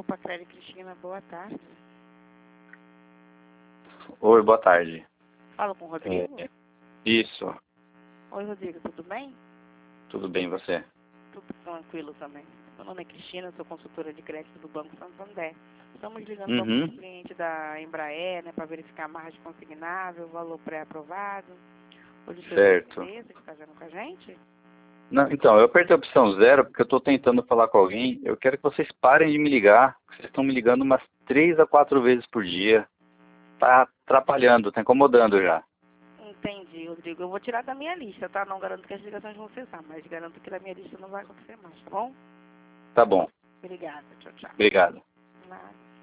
Copa Crédito Cristina, boa tarde. Oi, boa tarde. Fala com o Rodrigo? Isso, Oi, Rodrigo, tudo bem? tudo bem, você? Tudo tranquilo também. Meu nome é Cristina, sou consultora de crédito do Banco Santander. Estamos ligando para um cliente da Embraer, né, para verificar a margem consignável, valor pré-aprovado. Hoje o senhor Certo. tem interesse de estar vendo com a gente? Não, então, eu apertei a opção 0 porque eu estou tentando falar com alguém. Eu quero que vocês parem de me ligar. Vocês estão me ligando umas 3 a 4 vezes por dia. Tá atrapalhando, tá incomodando já. Entendi, Rodrigo. Eu vou tirar da minha lista, tá? Não garanto que as ligações vão cessar, mas garanto que da minha lista não vai acontecer mais, tá bom? Tá bom, Obrigada. Tchau, tchau. obrigado. Nada.